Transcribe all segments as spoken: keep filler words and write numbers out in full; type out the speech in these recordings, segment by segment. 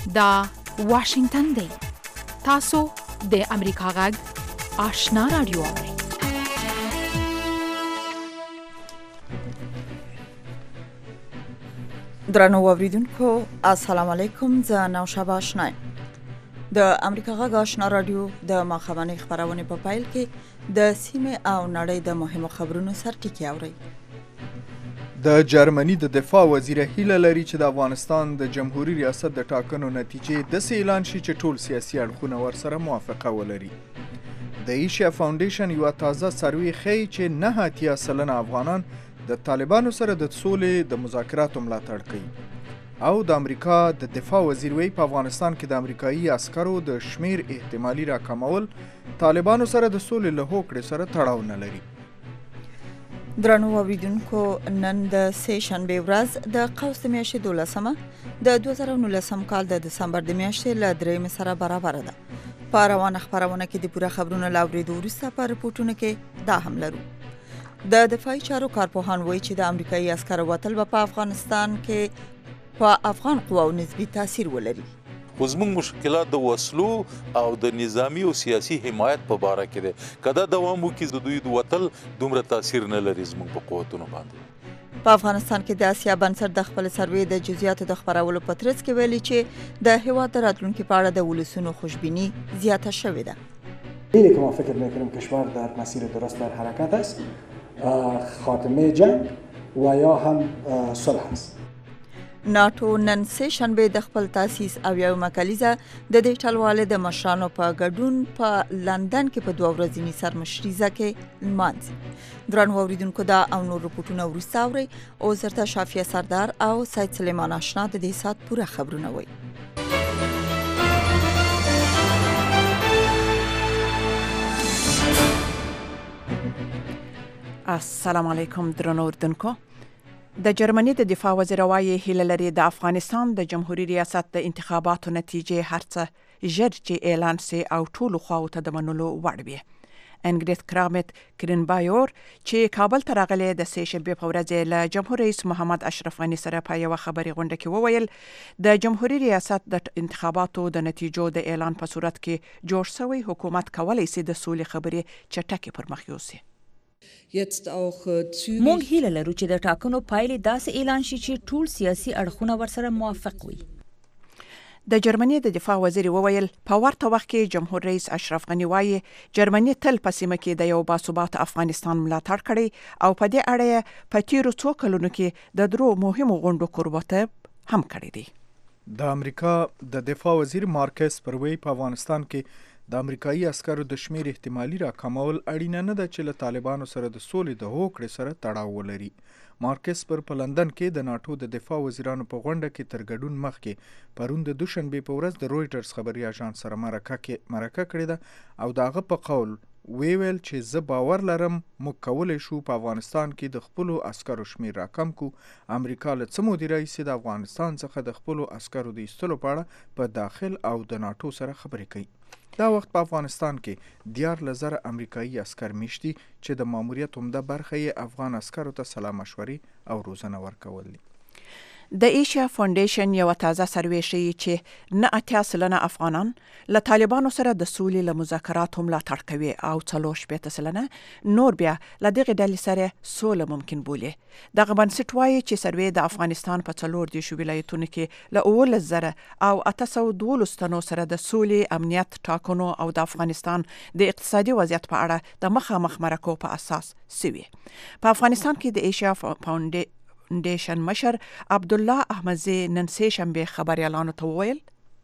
دا واشنگتن دی. تاسو د امریکا غږ آشنا رادیو اورئ. درنو اوریدونکو السلام علیکم. زه نوشابه آشنا یم. د امریکا غږ آشنا رادیو د ماخامنۍ خبرونه په پایل کې د سیمه او نړۍ د مهمو خبرونو سرټکی اورئ. د جرمني د دفاع وزیر هیله لري چې د افغانستان د جمهوریت ریاست د ټاکنو نتیجې داسې اعلان شي چې ټول سیاسي اړخونه ورسره موافقه ولري. د ایشیا فاونډیشن یو تازه سروې ښیي چې نه اتیا سلنه افغانان د طالبانو سره د سولې د مذاکراتو ملاتړ کوي او د امریکا د دفاع وزیر وی په افغانستان کې د امریکایي عسکرو د شمیر احتمالي راکمول طالبانو سره د سولې له هوکړې سره تړاو نه لري. درنو اوریدونکو نن د سه شنبه ورځ د قوس د میاشتې دولسمه د دوه زره نولسم کال د دسمبر د میاشتې له درېیمې سره برابر ده. په روانه خبرونه کې د پوره خبرونو له اورېدو وروسته په رپورټونو کې دا هم لرو. د دفاعي چارو کارپوهان وایي چې د امریکایي عسکرو وتل به په افغانستان کې په افغان قواو نسبي تاثیر ولري. خو زموږ مشکلات د وسلو او د نظامی او سیاسي حمایت په باره کې ده. کدا دوام وکړي د دوی د وتل دومره تاثیر نه لري زموږ په قوتونو باندې. په افغانستان کې د اسیا بنسټ د خپل سروې د جزئیاتو د خبرولو په ترڅ کې ویلي چې د هیواد د راتلونکي په اړه د ولسونو خوشبینی زیاته شوې ده. اینی که ما فکر میکنیم کشور در مسیر درست در حرکت است، خاتمه جنگ و یا هم صلح است. ناتو نن سه شنبه د خپل تاسیس او یو مکالیزه د دې ټلواله د مشرانو په ګډون په لندن کې په دوه ورځني سرمشریزه کې لمانځي. درنو اوریدونکو دا او نور رپورټونه وروسته اورئ. او زرته شافیه سردار او سید سلیمان آشنا د دې سات پوره خبرونه وایي. السلام علیکم درنو اوریدونکو. د جرمني د دفاع وزیر وایي هیله لري د افغانستان د جمهوریت ریاست د انتخاباتو نتیجې هرڅه ژر چې اعلان سي او ټولو خواو ته د منلو وړ وي. انګریس کرامت کرینبایور چې کابل ته راغلی د سه شنبې په ورځ له جمهور رئیس محمد اشرف غني سره په یوه خبري غونډه کې وویل د جمهوریت ریاست د انتخاباتو د نتیجو د اعلان په صورت کې جوړ شوی حکومت کولی سي د سولې خبرې چټکې پرمخ یوسي. مونږ هیله لرو چې د ټاکنو پایلې داسې اعلان شي چې ټول سیاسي اړخونه ورسره موافق وي. د جرمني د دفاع وزیر وویل په ورته وخت کې جمهور رئیس اشرف غني وایي جرمني تل په سیمه کې د یو باثباته افغانستان ملاتړ کړی او په دې اړه په تیرو څو کلونو کې د درو مهمو غونډو قربته هم کړی دی. د امریکا د دفاع وزیر مارکس پروی په افغانستان کې د امریکایي عسکرو د شمیر احتمالي راکمول اړینه نه ده چې له طالبانو سره د سولې د هوکړې سره تړاو ولري. مارکس پر په لندن کې د ناټو د دفاع وزیرانو په غونډه کې تر ګډون مخکې پرون د دوشنبې په ورځ د رویټرز خبري اژانس سره مرکه کې مرکه کړې ده او دغه په قول ویل چې زه باور لرم موږ کولی شو په افغانستان کې د خپلو عسکرو شمیر راکم کو. امریکا له څه مودې راهیسې د افغانستان څخه د خپلو عسکرو د ایستلو په اړه په داخل او د ناټو سره خبرې کوي. دا وخت په افغانستان کې دیارلس زره امریکایي عسکر میشتي چې د ماموریت عمده برخه یې افغان عسکرو ته سلا مشورې او روزنه ورکول دي. د ایشیا فاونډیشن یو تازه سروې ښیي چې نه اتیا سلنه افغانان له طالبانو سره د سولې له مذاکراتو ملاتړ کوي او څلور شپېته سلنه نور بیا له دغې ډلې سره سوله ممکن بولي. دغه بنسټ وایي چې سروې د افغانستان په څلور دېرشو ولایتونو کې له اوولس زره او اته سوه دولس تنو سره د سولې، امنیت، ټاکنو او د افغانستان د اقتصادي وضعیت په اړه د مخامخ مرکو په اساس سوي. په افغانستان کې د ایشیا فاونډیشن فاونډیشن مشر عبدالله احمدزی نن سه شنبه خبریالانو ته وویل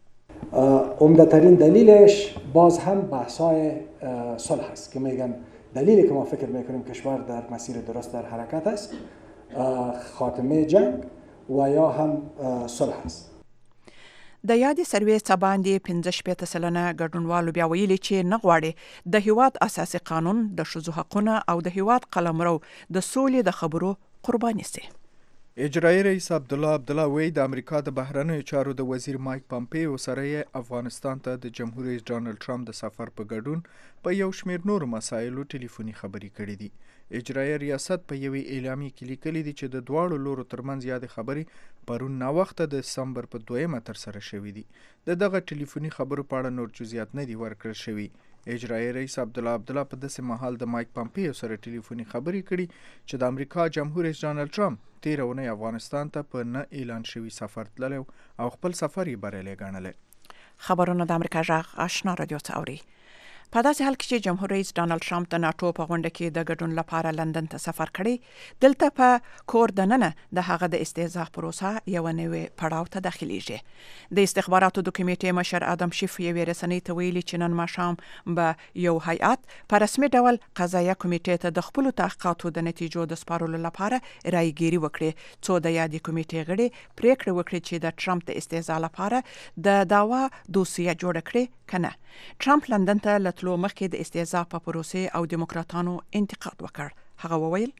عمده ترین دلیلش باز هم بحث‌های صلح است که میگن دلیلی که ما فکر میکنیم کشور در مسیر درست در حرکت است خاتمه جنگ و یا هم صلح است. د یادې سروې څه باندې پنځه شپېته سلنه ګډونوالو بیا ویلي چې نه غواړي د هیواد اساسي قانون، د ښځو حقونه او د هیواد قلمرو د سولې د خبرو قرباني سي. اجرایي رئیس عبدالله عبدالله وی د امریکا د بهرنیو چارو د وزیر مایک پامپیو سره یې افغانستان ته د جمهور رئیس ډانلډ ټرمپ د سفر په ګډون په یو شمېر نورو مسایلو ټلیفوني خبرې کړې دي. اجرایي ریاست په یوې اعلامیې کې لیکلي دي چې د دواړو لورو ترمنځ یادې خبرې پرون ناوخته د دسمبر په دویمه ترسره شوې دي. د دغه ټلیفوني خبرو په اړه نور جزئیات نه دي ورکړل شوي. اجرایي رئیس عبدالله عبدالله په داسې مهال د مایک پامپیو سره ټلیفوني خبرې کړي چې د امریکا جمهور رئیس ډانلډ ټرمپ تېره اونۍ افغانستان ته په نه اعلان شوي سفر تللی او خپل سفر یې بریالی ګڼلی. خبرونه د امریکا غږ آشنا رادیو ته اوري. په داسې حال کې چې جمهور رئیس ډانلډ ټرمپ د ناټو په غونډه کې د ګډون لپاره لندن ته سفر کړی، دلته په کور دننه د هغه د استهزاء پروسه یو نوې پړاو ته داخليږي. د استخباراتو د کمیټې مشر ادم شیف یې رسنۍ ته ویلي چې نن ماښام به یو هیئات په رسمي ډول قضایه کمیټې ته د خپل تحقیقاتو د نتیجو د سپارلو لپاره رایګيري وکړي، څو د یادې کمیټې غړي پریکړه وکړي چې د ټرمپ د استهزاء لپاره د داوا دوسیه جوړ کړي کنه. ټرمپ لندن ته لتلو مخکې د استهزاء په پروسې او دیموکراتانو انتقاد وکړ. هغه وویل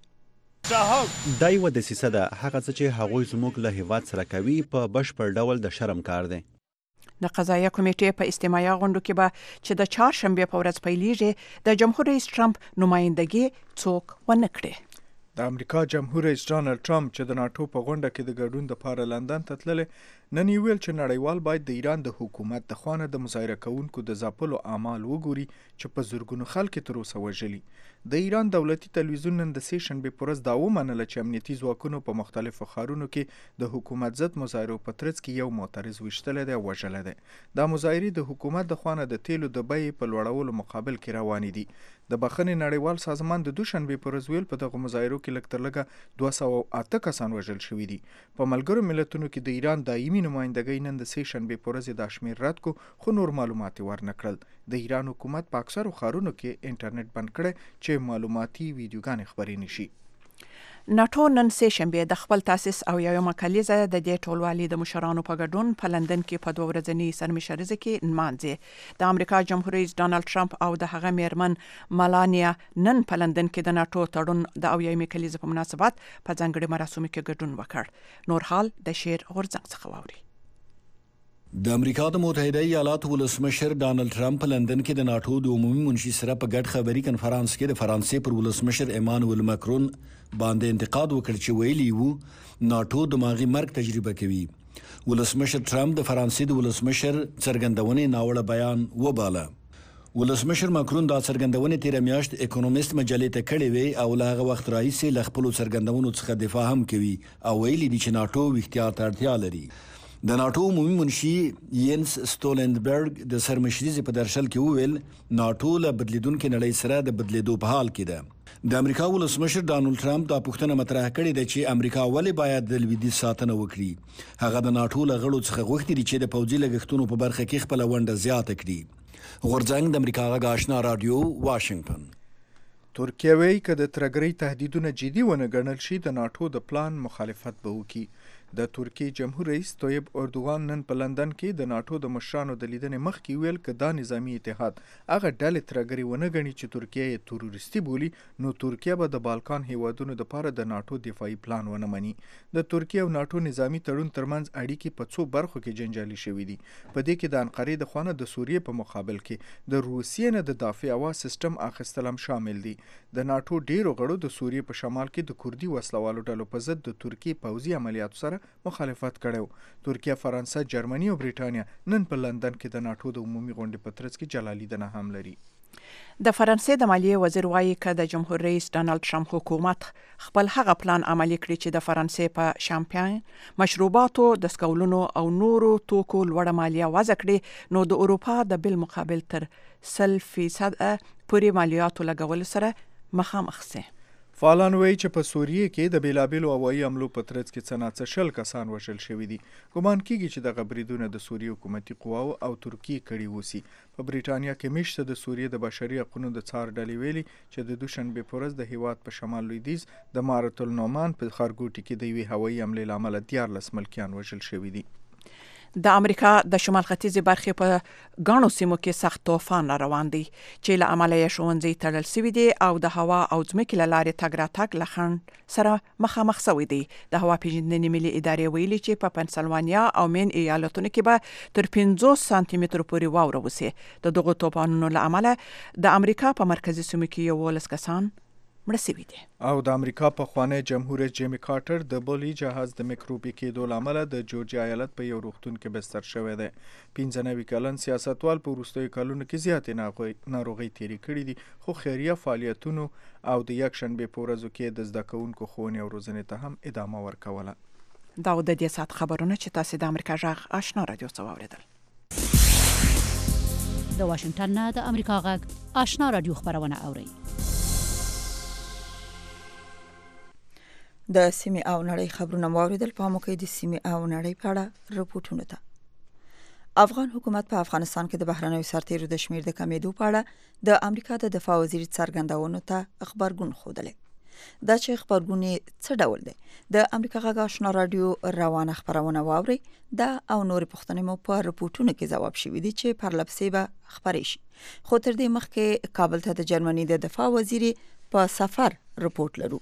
دا یوه دسیسه ده، هغه څه چې هغوی زموږ له هیواد سره کوي په بشپړ ډول د شرم کار دی. د قضایه کمیټې په استماعي غونډو کې به چې د چهارشنبې په ورځ پیلیږي د جمهور رئیس ټرمپ نمائندګي څوک ونه کړي. د امریکا جمهور رئیس ډانلډ ټرمپ چې د ناټو په غونډه کې د ګډون لپاره لندن ته تللی، نن یې ویل چې نړیوال باید د ایران د حکومت د خوا نه د مظاهره کوونکو د ځپلو اعمال وګوري چې په زرګونو خلک تر اوسه وژلي. د ایران دولتي تلویزیون نن د سې شنبې په ورځ دا ومنله چې امنیتي ځواکونو په مختلفو ښارونو کې د حکومت ضد مظاهرو په ترڅ کې یو معترض ویشتلی دی او وژلی دی. دا مظاهرې د حکومت د خوا نه د تیلو د بیې په لوړولو مقابل کې روانې دي. د بخښنې نړیوال سازمان د دوشنبې په ورځ ویل په دغو مظاهرو کې لږ تر لږه دوه سوه اته کسان وژل شوي دي. په ملګرو ملتونو کې د ایران دایمي نمایندګۍ نن د سې شنبې په ورځ دا شمېر رد کو، خو نور معلومات یې ورنه کړل. د ایران حکومت په اکثرو ښارونو کې انټرنیټ بند کړی چې معلوماتي ویډیوګانې خپرې نشي. ناټو نن سې شنبې د خپل تاسیس او یومه کلیزه د دې ټولوالي د مشرانو په ګډون په لندن کې په دوه ورځني سرمشریزه کې نمانځي. د امریکا جمهور رئیس ډانلډ ټرمپ او د هغه میرمن ملانیا نن په لندن کې د ناټو تړون د اویایمې کلیزه په مناسبت په ځانګړي مراسمو کې ګډون وکړ. نور حال د شیر غورځنګ څخه واوري. د امریکا د متحده ایالاتو ولسمشر ډانلډ ټرمپ په لندن کې د ناټو د عمومي منشي سره په ګډ خبري کنفرانس کې د فرانسې پر ولسمشر ایمانوئل ماکرون باندې انتقاد وکړ چې ویلي وو ناټو دماغي مرګ تجربه کوي. ولسمشر ټرمپ د فرانسې د ولسمشر څرګندونې ناوړه بیان وباله. ولسمشر ماکرون دا څرګندونې تیره میاشت اکونومیست مجلې ته کړې وې او له هغه وخت راهیسې له خپلو څرګندونو څخه دفاع هم کوي او ویلي دي چې ناټو احتیاط ته اړتیا لري. د ناټو عمومي منشي یینس سټولنبرګ د سرمشریزې په درشل کې وویل ناټو له بدلیدونکې نړۍ سره د بدلیدو په حال کې ده. د امریکا ولسمشر ډانلډ ټرمپ دا پوښتنه مطرح کړې ده چې امریکا ولې باید د لویدیځ ساتنه وکړي. هغه د ناټو له غړو څخه غوښتي دي چې د پوځي لګښتونو په برخه کې خپله ونډه زیاته کړي. غورځنګ د امریکا غږ آشنا رادیو، واشنگټن. ترکیه وایي که د ترګرۍ تهدیدونه جدي ونه ګڼل شي د ناټو د پلان مخالفت به وکړي. د ترکیې جمهور رئیس طیب اردوغان نن په لندن کې د ناټو د مشرانو د لیدنې مخکې ویل که دا نظامي اتحاد هغه ډلې ترګرې ونه ګڼي چې ترکیه یې تروریستي بولي، نو ترکیه به د بالکان هیوادونو دپاره د ناټو دفاعي پلان ونه مني. د ترکیه او ناټو نظامي تړون ترمنځ اړیکې په څو برخو کې جنجالي شوي دي. په دې کې د انقرې د خوا نه د سوریې په مقابل کې د روسیې نه د دافع هوا سیسټم اخیستل هم شامل دي. د ناټو ډیرو غړو د سوریې په شمال کې د کردي وسلوالو ډلو په ضد د ترکیې پوځي عملیاتو سره مخالفت کړی. ترکیه، فرانسه، جرمني او بریټانیا نن په لندن کې د ناټو د عمومي غونډې په ترڅ کې جلا لیدنه هم لري. د فرانسې د مالیې وزیر وایي که د جمهور رئیس ډانلډ ټرمپ حکومت خپل هغه پلان عملي کړي چې د فرانسې په شامپین، مشروباتو، دستکولونو او نورو توکو لوړه مالیه وضع کړي، نو د اروپا د بالمقابل تر سل فیصد پورې مالیاتو لګولو سره مخامخ سي. فعالان وایي چې په سوریې کې د بیلابیلو هوایي حملو په ترڅ کې څه ناڅه شل کسان وژل شوي دي. ګمان کیږي چې دغه بریدونه د سوریې حکومتي قواو او ترکیې کړي وسی. په بریټانیا کې میشته د سوریې د بشري حقونو د څار ډلې ویلي چې د دوشنبې په ورځ د هیواد په شمال لویدیځ د مارت النومان په ښارګوټي کې د یوې هوایي حملې له امله دیارلس ملکیان وژل شوي دي. د امریکا د شمال ختیځې برخې په غاڼو سیمو کې سخت طوفان روان دی چې له امله یې ښوونځي تړل شوي دي او د هوا او ځمکې له لارې تګ راتګ له خنډ سره مخامخ شوی دی. د هوا پیژندنې ملي ادارې ویلي چې په پنسلوانیا او مین ایالتونو کې به تر پنځوس سانتي مترو پورې واوره وسي. د دغو طوفانونو له امله د امریکا په مرکزي سیمو کې یوولس کسان مړه شوي دي. او د امریکا پخوانی جمهور جیمی کارټر د بولي جهاز د میکروبي کېدو له امله د جورجیا ایالت په یو روغتون کې بستر شوی دی. پنځه نوي کلن سیاستوال په وروستیو کلونو کې زیاتې ناروغۍ تېرې کړي دي، خو خیریه فعالیتونو او د یکشنبې په ورځو کې د زده کوونکو ښوونې او روزنې ته هم ادامه ورکوله. دا د دې ساعت خبرونه چې تاسو د امریکا غږ آشنا رادیو څخه واوریدل. د واشنگټن نه د امریکا غږ آشنا رادیو خبرونه اوري. د سیمې او نړۍ خبرونه واوریدل. په موږ کې د سیمې او نړۍ په اړه رپورټونه ده. افغان حکومت په افغانستان کې د بهرنیو سرتیرو د شمیر د کمیدو په اړه د امریکا د دفاع وزیر څرګندونو ته خبرګون خوده. دا چې خبرګون څه ډول دی؟ د امریکا غږ آشنا رادیو روانه خبرونه واوري. دا او نور پوښتنې مو په رپورټونو کې ځواب شوي دي چې پر لپسې به خبرې شي. خو تر دې مخکې کابل ته د جرمني د دفاع وزیر په سفر رپورټ لرو.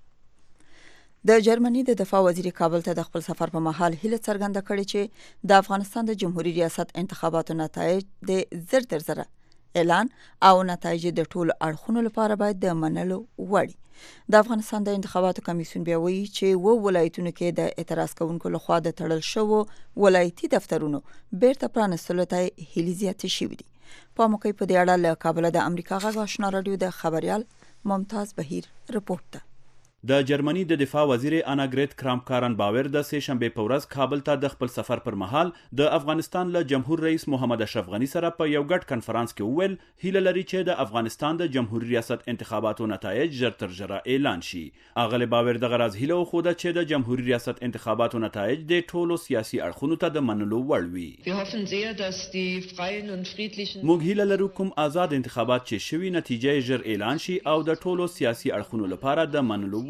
د جرمني د دفاع وزیر کابل ته د خپل سفر په مهال هیله څرګنده کړې چې د افغانستان د جمهوریت ریاست انتخاباتو نتایج د زر تر زره اعلان او نتایج د ټولو اړخونو لپاره باید د منلو وړ. د افغانستان د انتخاباتو کمیسیون بیا وایي چې و ولایتونو کې د اعتراض کوونکو لخوا د تړل شوو ولایتي دفترونو بیرته پرانستلو ته هیلې زیاتې شوې دي. په موقع په دې اړه له کابل د امریکا غږ آشنا رادیو د خبريال ممتاز بهیر رپورټ ده. د جرمني د دفاع وزیر اناګریت کرامکارن باور د سه شنبه په ورځ کابل ته د خپل سفر پر مهال د افغانستان له جمهور رئیس محمد اشرف غنی سره په یو ګډ کنفرانس کې وویل هیله لري چې د افغانستان د جمهوریت ریاست انتخاباتو نتایج ژر تر ژره اعلان شي. اغلی باور د غرض هیله خوده چې د جمهوریت ریاست انتخاباتو نتایج د ټولو سیاسي اړخونو ته د منلو وړ وي. موږ هیله لرو کوم آزاد انتخابات چې شوي نتیجه ژر اعلان شي او د ټولو سیاسي اړخونو لپاره د منلو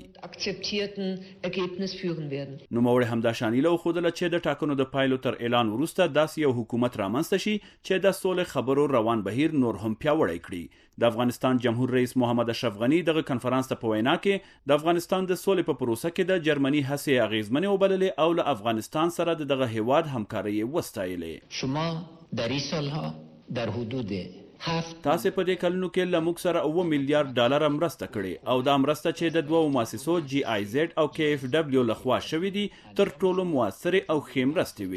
نو موږ هم دا شانیله خودله چې د ټاکنو د پایلو تر اعلان وروسته داسې یو حکومت رامنځته شي چې د سولې خبرو روان بهیر نور هم پیاوړی کړي. د افغانستان جمهور رئیس محمد اشرف غنی دغه کنفرانس ته په وینا کې د افغانستان د سولې په پروسه کې د جرمني هڅې اغیزمنې وبللې او له افغانستان سره د دغه هیواد همکاري وستایلې. شما در این سالها در حدود تاسو په دې کلونو کې له موږ سره اوه میلیارډ ډالر مرسته کړې او دا مرسته چې د دوو مؤسسو جی آی زد او کې اف دبلیو لخوا شوې دي تر ټولو موثرې او ښې مرستې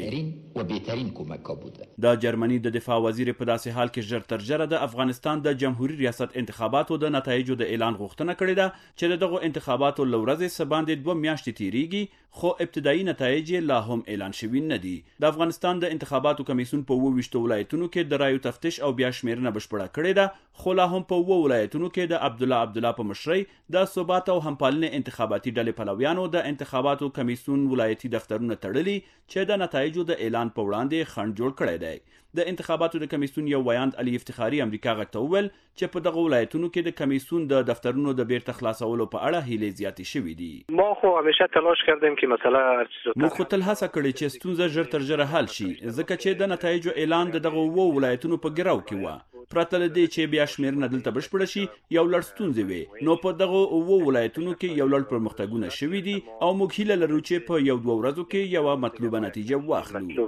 وي. د جرمني د دفاع وزیر په داسې حال کې ژر تر ژره د افغانستان د جمهوریت ریاست انتخاباتو د نتایجو د اعلان غوښتنه کړې ده چې دغه انتخاباتو له ورځې څخه باندې دوه میاشتې تیریږي خو ابتدایي نتایج لا هم اعلان شوي نه دي. د افغانستان د انتخاباتو کمیسیون په اووه ویشتو ولایتونو کې د رایو تفتیش او بیا شمیرنه بشپړه کړې ده خو لا هم په اووه ولایتونو کې د عبدالله عبدالله په مشرۍ د ثبات او همپالنې انتخاباتي ډلې پلویانو د انتخاباتو کمیسیون ولایتي دفترونه تړلي چې د نتایجو د اعلان په وړاندې خنډ جوړ کړی دی. د انتخاباتو د کمیسیون یو ویاند علي افتخاري امریکا غږ ته وویل چې په دغه ولایتونو کې د کمیسیون د دفترونو د بیرته خلاصولو په اړه هیلې زیاتې شوې دي. ما خو همیشه تلاش کردیم که مثلا موږ خو تل هڅه کړې چې ستونزه ژر تر ژره حل شي ځکه چې د نتایجو اعلان د دغه اووه ولایتونو په ګراو کې و. پرته له دې چې بیا شمیرنه دلته بشپړه شي یو لړ ستونزې وي نو په دغه اووه ولایتونو کې یو لړ پرمختګونه شوي دي او موږ هیله لرو چې په یو دوه ورځو کې یوه مطلوبه نتیجه واخلو.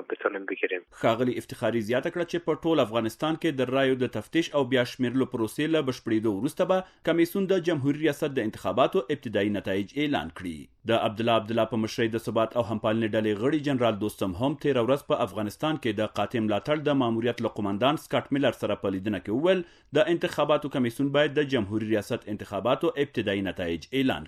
ښاغلي افتخاري زیاته کړه چې په ټول افغانستان کې د رایو د تفتیش او بیا شمیرلو پروسې له بشپړېدو وروسته به کمیسیون د جمهوریت ریاست د انتخاباتو ابتدایي نتایج اعلان کړي. د عبدالله عبدالله په مشرۍ د ثبات او همپالنې ډلې غړي جنرال دوستم هم تېره ورځ په افغانستان کې د قاطع ملاتړ د ماموریت له قومندان سکاټ میلر سره په لیدنه کې وویل د انتخاباتو کمیسیون باید د جمهوریت ریاست انتخاباتو ابتدایي نتایج اعلان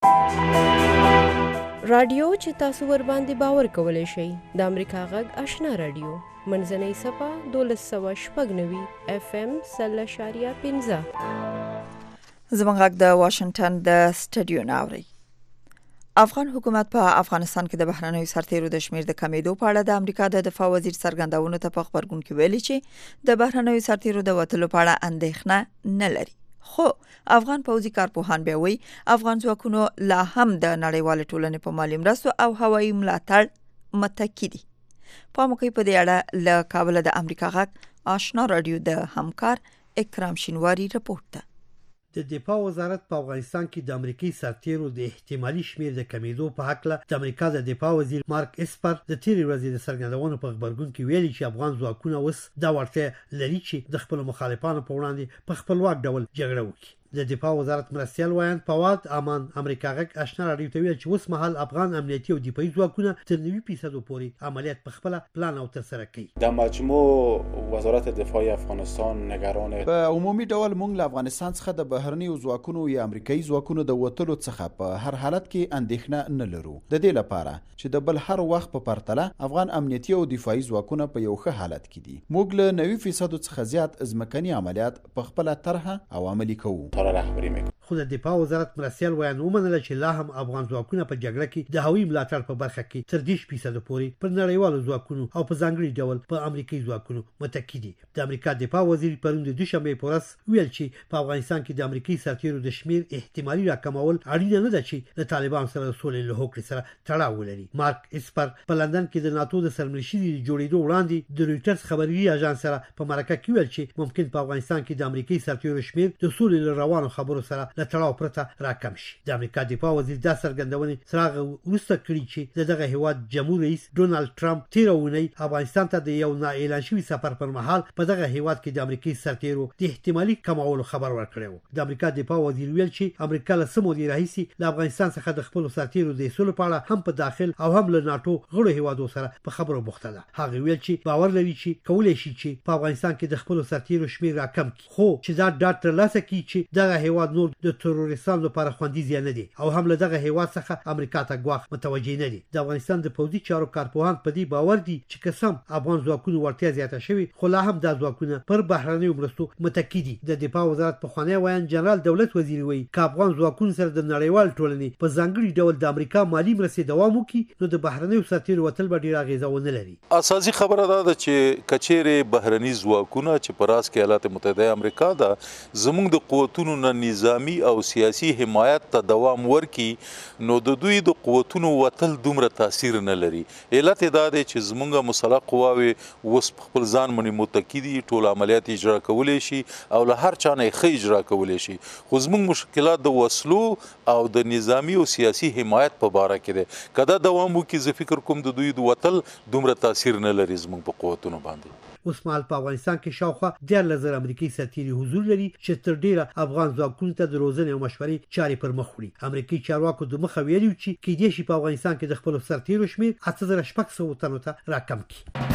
کړي. رادیو چې تاسو ور باندې باور کولای شئ د امریکا غږ آشنا رادیو منځنۍ صفه دولس سوه شپږ نوي اف ام سل اشاریه پنځه. زموږ غږ د واشنگټن د سټډیو ناوري. افغان حکومت په افغانستان کې د بهرنیو سرتیرو د شمیر د کمیدو په اړه د امریکا د دفاع وزیر څرګندونو ته په خبرګون کې ویلي چې د بهرنیو سرتیرو د وټلو په اړه اندېښنه نه لري. خو افغان پوځي کارپوهان بیا وایي افغان ځواکونو لا هم د نړیوال ټولنې په مالي مرستو او هوایي ملاتړ متکی دي. پاموکي په دې اړه له کابل د امریکا غږ آشنا رادیو د همکار اکرام شینواری رپورت ده. د دفاع وزارت په افغانستان کې د امریکایي سرتیرو د احتمالي شمیر د کمیدو په حق له د امریکا د دفاع وزیر مارک اسپر د تیرې ورځې د څرګندونو په خبرګون کې ویلي چې افغان ځواکونه اوس دا وړتیا لري چې د خپل مخالفانو په وړاندې په خپلواک ډول جګړه وکړي. د دفاع وزارت مرستیال وایي فواد امان امریکا غږ آشنا رادیو ته ویل چې اوس مهال افغان امنیتي او دفاعي ځواکونه تر نوي فیصد پورې عملیات په خپل پلان او تر سره کوي. د مجموع وزارت دفاع افغانستان نگران په عمومي ډول موږ له افغانستان څخه د بهرنیو ځواکونو یا امریکایي ځواکونو د وټلو څخه په هر حالت کې اندېښنه نه لرو. د دې لپاره چې د بل هر وخت په پرتله افغان امنیتي او دفاعي ځواکونه په یو ښه حالت کې دي. موږ له نوي فیصد څخه زیات ځمکني عملیات په خپل طرحه او عملي کوو. خو د دفاع وزارت مرستیال وایي ومنله چې لا هم افغان ځواکونه په جګړه کې د هوایي ملاتړ په برخه کې تر دېرش فیصد پورې پر نړیوالو ځواکونو او په ځانګړي ډول په امریکایي ځواکونو متکي دي. د امریکا دفاع وزیر پرون د دوشنبې په ورځ ویل چې په افغانستان کې د امریکایي سرتیرو د شمیر احتمالي راکمول اړینه نه ده چې د طالبان سره د سولې له هوکړې سره تړاو ولري. مارک اسپر په لندن کې د ناتو د سرمنشي د جوړېدو وړاندې د رویټرز خبري اژانس سره په مرکه کې ویل چې ممکن په افغانستان کې د امریکایي سرتیرو شمیر د سولې له روانو خبرو سره له تړاو پرته راکم شي. د امریکا دفاع وزیر دا څرګندونې سراغ وروسته کړي چې دغه هیواد جمهور رئیس ډونالد ټرمپ تیر اونۍ افغانستان ته د یو نا اعلان شوي سفر پر مهال په دغه هیواد کې د امریکایي سرتیرو د احتمالي کمولو خبر ورکړی و. د امریکا دفاع وزیر ویل چې امریکا له څه مودې راهیسې له افغانستان څخه د خپلو سرتیرو د ایستلو په اړه هم په داخل او هم له ناټو غړو هیوادو سره په خبرو بوخته ده. هغه ویل چې باور لري چې کولی شي چې په افغانستان کې د خپلو سرتیرو شمیر راکم کړي، خو چې دا ډاډ ترلاسه کړي چې دغه هیواد نور د تروریستانو لپاره خوندي ځای نه دی او هم له دغه هیواد څخه امریکا ته ګواښ متوجه نه دي. د افغانستان د پوځي چارو کارپوهان په دې باور دي چې قسم افغان ځواکونو ورتیا زیاته شوي خو لا هم دا ځواکونه پر بهرنیو مرستو متکي دي. د دفاع وزارت پخوانی وایي جنرال دولت وزیر وایي که افغان ځواکونو سره د نړیوال ټولنې په ځانګړي ډول د امریکا مالی مرستې دوام وکړي نو د بهرنیو سرتیرو وتل به ډېره اغېزه ونه لري. اساسي خبره دا ده چې کچېرې بهرني ځواکونه چې په راس کې ایالات متحده امریکا ده زموږ د قوتونو نه نظامی او سیاسي حمایت ته دوام ورکي نو د دوی د قوتونو وتل دومره تاثیر نه لري. علت دا دی چې زموږ مسلح قواوې اوس خپل ځان باندې متکي دي، ټول عملیات اجرا کولی شي او له هر چا نه ښه اجرا کولی شي، خو زموږ مشکلات د وسلو او د نظامی او سیاسي حمایت په باره کې دی. که دا دوام وکړي زه فکر کوم د دوی د وتل دومره تاثیر نه لري زموږ په قوتونو باندې. اوس مهال په افغانستان کې شاوخوا دیارلس زره امریکایي سرتیري حضور لري چې تر ډیره افغان ځواکونو ته د روزنې او مشورې چارې پر مخ وړي. امریکایي چارواکو د مخه ویلي چې کیدای شي په افغانستان کې د خپلو سرتیرو شمیر اته زره شپږ سوه تنو ته راکم کړي.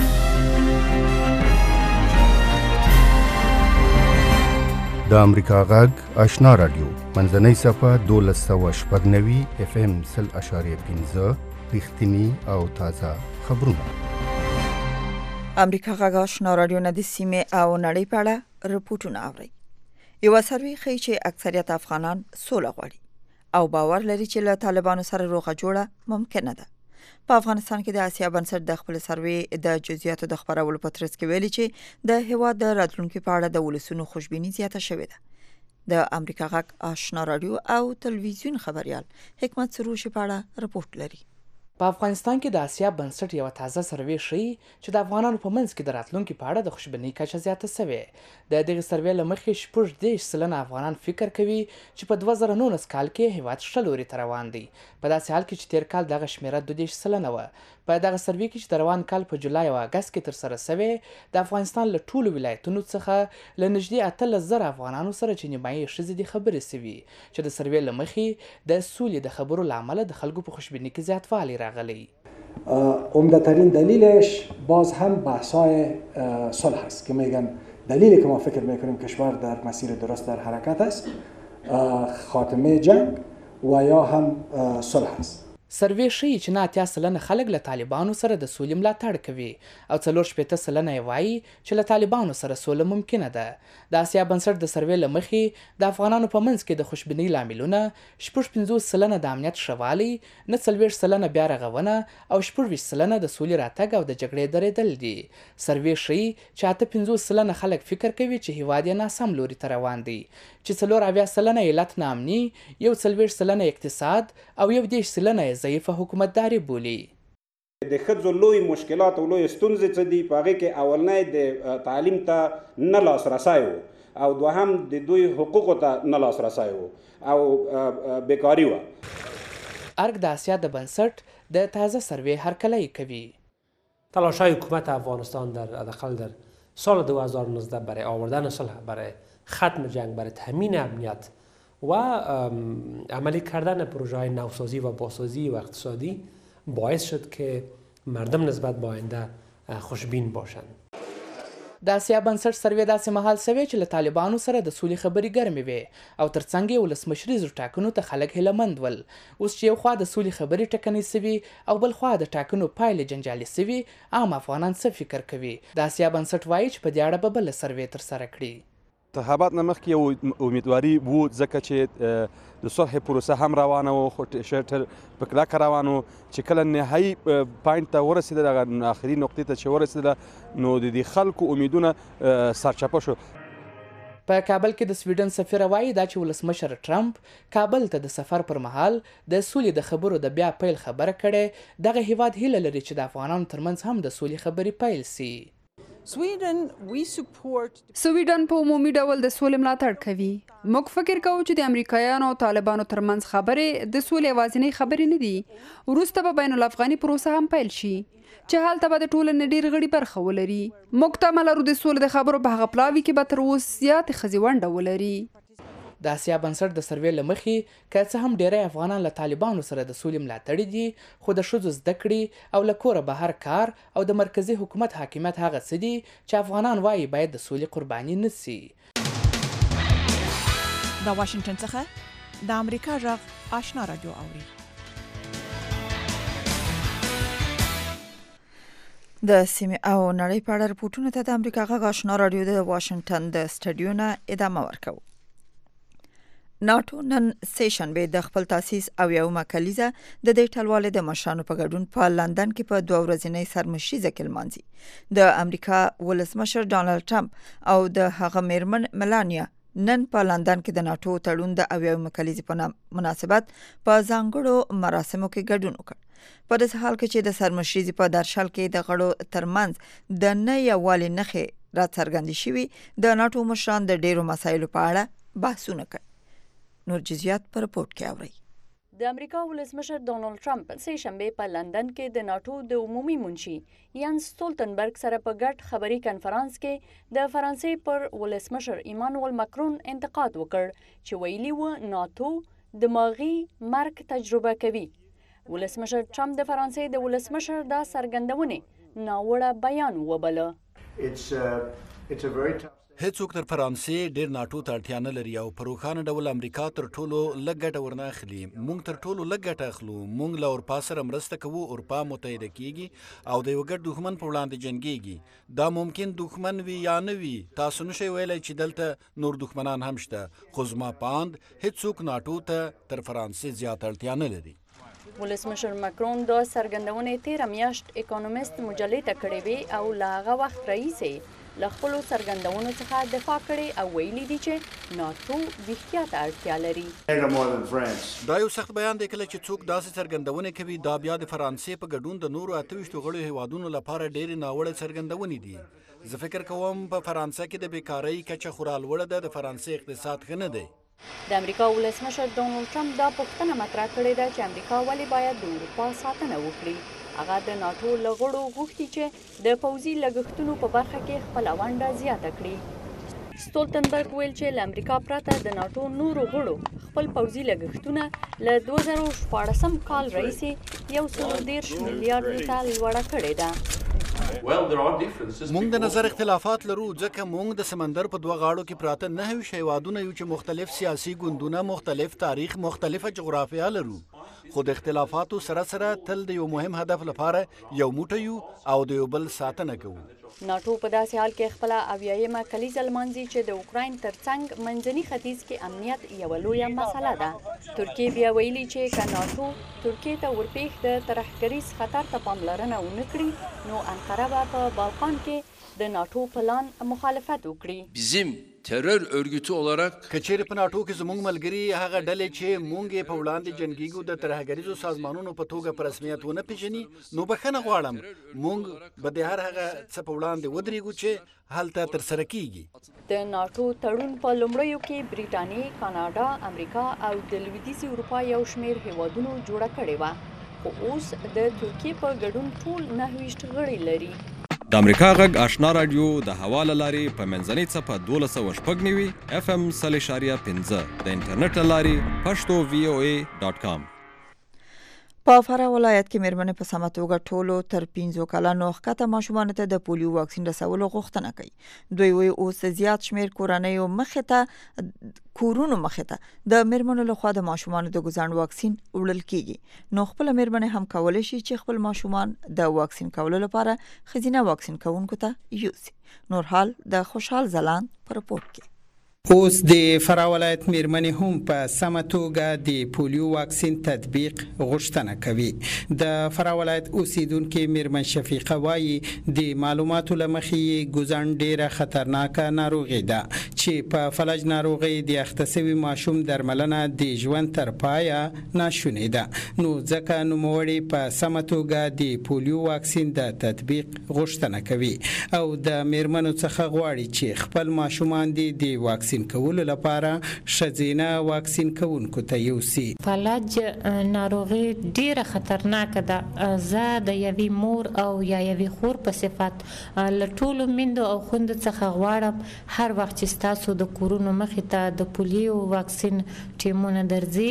د امریکا غږ آشنا رادیو منځنۍ صفحه دولس سوه شپږ نوي اف ام سل اشاریه پنځه رښتیني او تازه خبرونه. امریکا غږ آشنا رادیو نه د سیمې او نړۍ په اړه رپورټونه اوري. یو سروې ښیي چې اکثریت افغانان سوله غواړي او باور لري چې له طالبانو سره روغه جوړه ممکنه ده. په افغانستان کې د اسیا بنسټ د خپل سروې د جزئیاتو د خبرولو په ترڅ کې ویلي چې د هیواد د راتلونکي په اړه د ولسونو خوشبیني زیاته شوې ده. د امریکا غږ آشنا رادیو او تلویزیون خبريال حکمت سروش په اړه رپورټ لري. په افغانستان کې د اسیا بنسټ یو تازه سروې ښیي چې د افغانانو په منځ کې د راتلونکي په اړه د خوشبینۍ کچه زیاته شوې. د دغه سروې له مخې شپږ دېرش سلنه افغانان فکر کوي چې په دوه زره نولس کال کې هیواد ښه لوري ته روان دی، په داسې حال کې چې تیر کال دغه شمیره دوه دېرش سلنه وه. په دغه سروې کې چې د روان کال په جولای او اګست کې ترسره شوې د افغانستان له ټولو ولایتونو څخه له نږدې اتلس زره افغانانو سره چې نیمایي ښځې دي خبرې شوي چې د سروې له مخې د سولې د خبرو له امله د خلکو په خوشبینۍ کې زیاتوالی راغلی. عمده‌ترین دلیلش باز هم بحث‌های صلح است که میگن دلیلی که ما فکر میکنیم کشور در مسیر درست در حرکت است خاتمه جنگ و یا هم صلح است. سروې ښیي چې نه اتیا سلنه خلک له طالبانو سره د سولې ملاتړ کوي او څلور شپېته سلنه یې وایي چې له طالبانو سره سوله ممکنه ده. د اسیا بنسټ د سروې له مخې د افغانانو په منځ کې د خوشبینۍ لاملونه شپږ پنځوس سلنه د امنیت ښه والی، نه څلوېښت سلنه بیا رغونه او شپږ ویشت سلنه د سولې راتګ او د جګړې درېدل دي. سروې ښیي چې اته پنځوس سلنه خلک فکر کوي چې هیواد یې ناسم لوري ته روان دی، چې څلور اویا سلنه علت ناامني، یو څلوېښت سلنه اقتصاد او یو دېرش سلنه ضعیفه حکومتداري بولي. د ښځو لوی مشکلات او لوی ستونزې څه دي په هغې کې اولنی د تعلیم ته نه لاسرسی و او دوهم د دوی حقوقو ته نه لاسرسی و او بیکاري وه. ارگ د آسیا د بنسټ د تازه سروی هرکلی کوي. تلاش‌های حکومت افغانستان در حداقل در سال دو هزار و نوزده برای آوردن صلح، برای ختم جنگ، برای تامین امنیت و عملی کردن پروژه های نوسازی و بازسازی و اقتصادی باعث شد که مردم نسبت به آینده خوشبین باشند. د آسیا بنسټ سروې داسې مهال سوی چې له طالبانو سره د سولې خبرې ګرمې وې او ترڅنګ یې ولسمشریزو ټاکنو ته خلک هیلهمند ول. اوس چې یو خوا د سولې خبرې ټکنۍ سوي او بل خوا د ټاکنو پایلې جنجالي سوي، عام افغانان څه فکر کوي؟ د آسیا بنسټ وایي چې په دې اړه به بله سروې ترسره کړي. انتخابات نه مخکې یو امیدواري و، ځکه چې د صلح پروسه هم روانه و، خو ټر په کلکه روان و چې کله نهایي پاینټ ته ورسېدل، هغه آخري نقطې ته چې ورسېدله، نو د دې خلکو امیدونه سرچپه شو. په کابل کې د سویډن سفیره وایي دا چې ولسمشر ټرمپ کابل ته د سفر پر مهال د سولې د خبرو د بیا پیل خبره کړې. دغه هیواد هیله لري چې د افغانانو ترمنځ هم د سولې خبرې پیل سي. سویډن په عمومي ډول د سولې ملاتړ کوي. موږ فکر کوو چې د امریکایانو او طالبانو ترمنځ خبرې د سولې یوازینۍ خبرې نه دي. وروسته به بین الافغاني پروسه هم پیل شي چې هلته به د ټولنې ډېر غړي برخه ولري. موږ تمه لرو د سولې د خبرو په هغه پلاوي کې به تر اوس زیاتې ښځې ونډه ولري. د آسیا بنسټ د سروې له مخې که څه هم ډیری افغانان له طالبانو سره د سولې ملاتړي دي، خو د ښځو زده کړې او له کوره بهر کار او د مرکزي حکومت حاکمیت هغه څه دي چې افغانان وایي باید د سولې قرباني نه سي. د واشنګټن څخه د امریکا غږ آشنا رادیو اوري. د سیمې او نړۍ په اړه رپورټونو ته د امریکا غږ آشنا رادیو د واشنګټن د سټډیو نه ادامه ورکوو. ناتو نن سه شنبه د خپل تاسیس او یومه کلیزه د دې ټلوالې د مشرانو په ګډون په لندن کې په دوه ورځنۍ سرمشریزه کې لمانځي. د امریکا ولسمشر ډانلډ ټرمپ او د هغه میرمن ملانیا نن په لندن کې د ناتو تړون د اویاومه کلیزې په مناسبت په ځانګړو مراسمو کې ګډون وکړ. په داسې حال کې چې د سرمشریزې په درشل کې د غړو ترمنځ د نه یووالي نښې راڅرګندې شوي، د ناتو مشران د ډیرو مسایلو په اړه بحثونه کوي. نور جزئیات پر رپورت کې اورئ. د امریکا ولسمشر ډونالد ټرمپ سه شنبه په لندن کې د ناتو د عمومي منشي یانس سټولټنبرګ سره په ګډ خبري کانفرنس کې د فرانسې پر ولسمشر ایمانوئل ماکرون انتقاد وکړ چې ویلي و ناتو دماغي مرګ تجربه کوي. ولسمشر ټرمپ د فرانسې د ولسمشر دا څرګندونه ناوړه بیان وبله. هیڅوک تر فرانسې ډیر ناتو ته اړتیا نه لري او په روښانه ډول امریکا تر ټولو لږ ګټه ورنه اخلي. موږ تر ټولو لږ ګټه اخلو. موږ له اروپا سره مرسته کوو، اروپا متحده کیږي او د یو ګډ دښمن په وړاندې جنګیږي. دا ممکن دښمن وي یا نه وي، تاسو نشئ ویلی چې دلته نور دښمنان هم شته، خو زما پاند هیڅوک ناتو ته تر فرانسې زیات اړتیا نه لري. ولسمشر ماکرون دا څرګندونه تیره میاشت اکونومیست مجلې ته کړې وې او له هغه وخت راهیسې له خپلو څرګندونو څخه دفاع کړې او ویلي دي چې ناتو ویښتیا ته اړتیا لري. دا یو سخت بیان دی کله چې څوک داسې څرګندونې کوي. دا بیا د فرانسې په ګډون د نورو اته ویشتو غړو هیوادونو لپاره ډېرې ناوړه څرګندونې دي. زه فکر کوم په فرانسه کې د بیکارۍ کچه خورا لوړه ده. د فرانسې اقتصاد ښه نه دی. د امریکا ولسمشر ډونالد ټرمپ دا پوښتنه مطرح کړې ده چې امریکا ولې باید د اروپا ساتنه وکړي. هغه د ناتو له غړو غوښتي چې د پوځي لګښتونو په برخه کې خپله ونډه زیاته کړي. سټولټنبرګ ویل چې له امریکا پرته د ناتو نورو غړو خپل پوځي لګښتونه له دوه زره شپاړسم کال راهیسې یو سل دېرش میلیارډ ته لوړه کړې ده. مونږ د نظر اختلافات لرو ځکه مونږ د سمندر په دوه غاړو کې پراته نهه ویشت هیوادونه یو چې مختلف سیاسي ګوندونه، مختلف تاریخ، مختلفه جغرافیه لرو، خو د اختلافاتو سره سره تل د یو مهم هدف لپاره یو موټی یو او د یو بل ساتنه کوو. ناتو په داسې حال کې خپله اویایمه کلیزه لمانځي چې د اوکراین ترڅنګ منځني ختیځ کې امنیت یوه لویه مسله ده. ترکیې بیا ویلي چې که ناتو ترکیې ته ورپېښ د ترهګریز خطر ته پاملرنه ونه کړي نو انقره به په بالقان کې د ناتو پلان مخالفت وکړي. terör örgütü olarak کچېر په ناټو کې زموږ ملګری هغه ډلې چې مونږ یې په وړاندې جنګیږو د ترهګریزو سازمانونو په توګه په رسمیت ونه پیژني نو بخښنه غواړم مونږ به د هر هغه څه په وړاندې ودرېږو چې هلته ترسره کیږي د ناټو تړون په لومړیو کې بریټانیا، کاناډا، امریکا او د لویدیځې اروپا یو شمېر هیوادونو جوړه کړې وه خو اوس د ترکیې په ګډون ټول نهه ویشت غړي لري. د امریکا غږ آشنا رادیو د حواله لاري په منځنۍ صفه دولس سوه شپږ نوي اف ام سل اشاریه پنځه د انټرنیټ لاري پښتو وی او ای ډاټ کام. په فراه ولایت کې مېرمنې په سمه توګه ټولو تر پنځو کلونو ښکته ماشومانو ته د پولیو واکسین رسولو غوښتنه کوي. دوی وایي اوس زیات شمېر کورنیو مخې ته کورونو مخې ته د مېرمنو لخوا د ماشومانو د ګزاند واکسین وړل کیږي. نو خپل مېرمنې هم کولی شي چې خپل ماشومان د واکسین کولو لپاره ښځینه واکسین کوونکو ته یوسي. نور حال د خوشحال ځلاند په رپورټ کې. اوس د فراه ولایت مېرمنې هم په سمه توګه د پولیو واکسین تطبیق غوښتنه کوي. د فراه ولایت اوسیدونکې مېرمن شفیقه وایي د معلوماتو له مخې ګزاند ډیره خطرناکه ناروغي ده چې په فلج ناروغي د اخته شوي ماشوم درملنه د ژوند تر پایه ناشونې ده. نو ځکه نوموړې په سمه توګه د پولیو واکسین د تطبیق غوښتنه کوي او د مېرمنو څخه غواړي چې خپل ماشومان دي د واکسین کولو لپاره ښځینه واکسین کوونکو ته یوسي. فلج ناروغي ډیره خطرناکه ده. زه د یوې مور او یا یوې خور په صفت له ټولو میندو او خویندو څخه غواړم هر وخت چې ستاسو د کورونو مخې ته د پولیو واکسین ټیمونه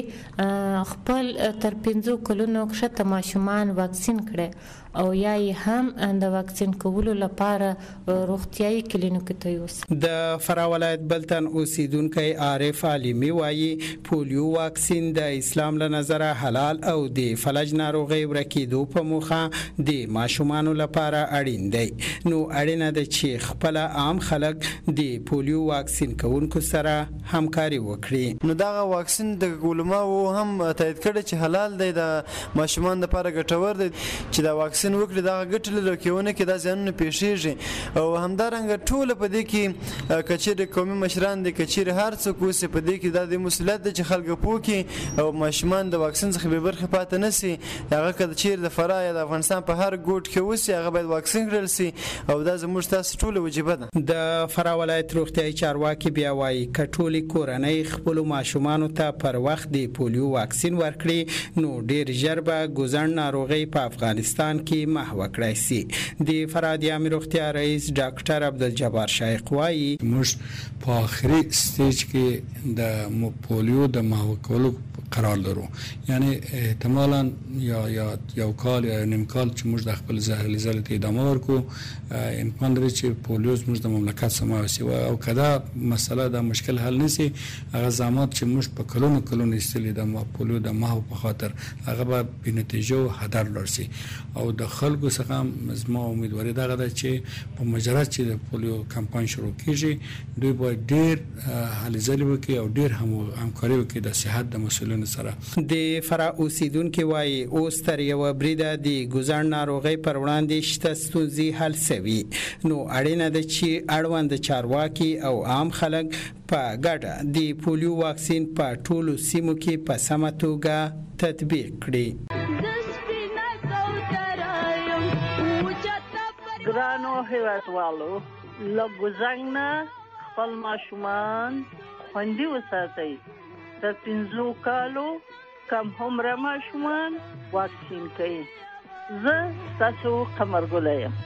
درځي خپل تر پنځو کلونو کښته ماشومان واکسین کړي او یا هم د واکسین کولو لپاره روغتیايي کلینیکو ته یوسي. د فراه ولایت بلتن اوسیدونکی عارف علیمی وایي پولیو واکسین د اسلام له نظره حلال او د فلج ناروغي ورکېدو په موخه د ماشومانو لپاره اړین دی. نو اړینه ده چې خپل عام خلک د پولیو واکسین کوونکو سره همکاري وکړي. نو دا واکسین د علماو هم تایید کړي چې حلال دی د ماشومان لپاره ګټور دی چې دا واکسین وکړي دا ګټه لري کېونه کې دا ځانونه پیښیږي او همدارنګه ټول په دې کې کچېر قومي مشران د کچېر هر څوک اوسې په دې کې د مسؤلیت د چې خلک پوکي او ماشومان د واکسین څخه به برخه پاتې نسی هغه کله چیر د فراه یا د افغانستان په هر ګوټ کې اوسې هغه باید واکسین کړل سي او دا زموږ تاسو ټول وجیبه ده. د فراه ولایت روغتیايي چارواکي بیا وایي کټولي کورنۍ خپل ماشومان ته پر وخت د پولیو واکسین ورکړي نو ډیر ژر به ګزاند ناروغي په افغانستان کې محو کړای شي. د فراه د عامه روغتیا رئیس ډاکټر عبدالجبار شایق وایي موږ په آخري سټیج کې د پولیو د محو کولو قرار لرو یعنی احتمالاً یا یا یو کال یا نیم کال چې موږ د خپل زهري ضد ادامه ورکو امکان لري چې پولیو زموږ د مملکت سما وسی او کدا مسله د مشکل حل نسی هغه زامات چې موږ په کلونو کلونو استلې د پولیو د محو په خاطر هغه به بنتیجه هدر لرسي او د خلکو څخه زما امیدواري دا ده چې په مجرد چې د پولیو کمپاین شروع کیږي دوی باید ډیر هلې ځلې وکړي او ډیر هم همکاري وکړي د صحت د مسؤلینو سره. د فراه اوسیدونکو وایي اوس تر یو بریده د ګزاند ناروغي پر وړاندې شته ستونزې حل شوي نو اړینه ده چې اړوند چارواکي او عام خلک په ګډه د پولیو واکسین په ټولو سیمو کې په سمه توګه تطبیق کړي. ګرانو هیوادوالو له ګزاند نه خپل ماشومان خوندي وساتئ. تر پنځو کالو کم عمره ماشومان واکسین کوي. زه ستاسو قمرګله یم.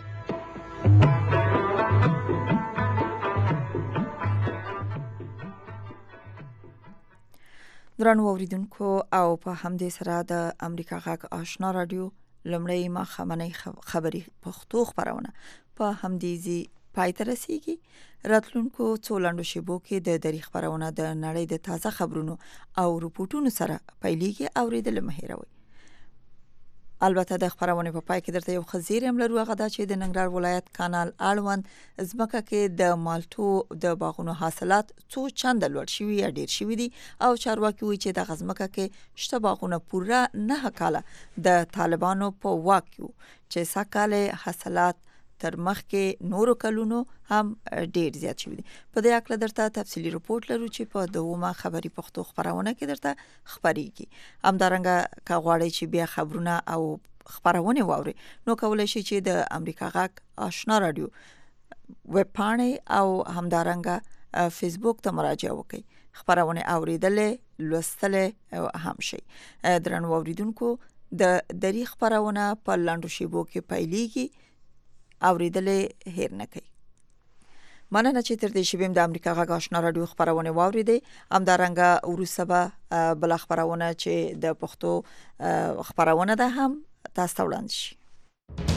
درنو اوریدونکو او په همدې سره د امریکا غږ آشنا رادیو لمړی ماښامنۍ خبري پښتو خبرونه په همدې ځای پای ته رسیږي. راتلونکو څو لنډو شیبو کې د دری خبرونه د نړۍ د تازه خبرونو او رپورټونو سره پیلېږي. اوریدل مه هېروئ. البته د خبرونه په پای کې درته یو خزیر هم لرو هغه دا چې د ننګرهار ولایت کانال اړوند ځمکه کې د مالټو د باغونو حاصلات څو چند لوړ شوي یا ډیر شوي دي او چارواکي وایي چې د ځمکه کې شته باغونه پوره نه کاله د طالبانو په واک کې چې سکهاله حاصلات تر مخکې نورو کلونو هم ډیر زیات شوی دی. په دې اړه درته تفصیلی رپورت لرو چې په دومره خبري پښتو خبرونه کې درته خبريږي. همدارنګه کا غواړي چې بیا خبرونه او خبرونه واوري نو کولای شي چې د امریکا غاک آشنا رادیو ویب پاڼه او همدارنګه فیسبوک ته مراجعه وکړي. خبرونه اوریدلې لوستلې هم شي. درنو اوریدونکو د دری خبرونه په لاندو شیبو کې پیلېږي اوریدلې هیر نه کوي. مننه چې تر دې شیبې د امریکا غاک آشنا رادیو خبرونه واوریدې. همدارنګه وروسته به بل خبرونه چې د پښتو خبرونه ده هم تاسو ته وړاندې شي.